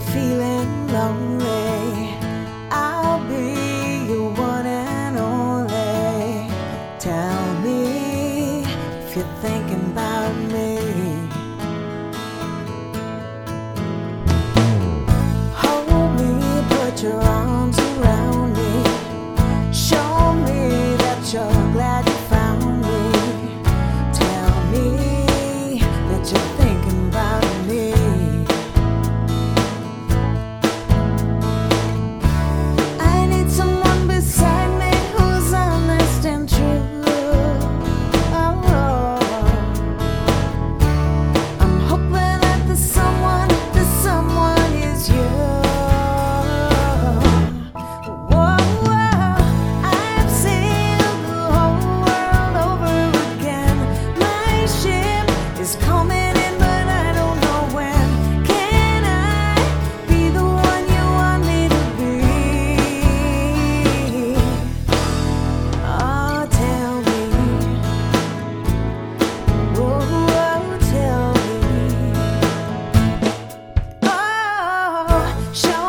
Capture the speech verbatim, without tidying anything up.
feeling lonely, I'll be your one and only. Tell me if you're thinking about me. Hold me, put your arms around me. Show me that you're glad you found me. Tell me that you're thinking about me. I need someone beside me who's honest and true. Oh, I'm hoping that the someone, the someone is you. Whoa, whoa, I've sailed the whole world over again. My ship is coming in, but I don't know when. Can I be the one you want me to be? Oh, tell me. Oh, tell me. Oh, show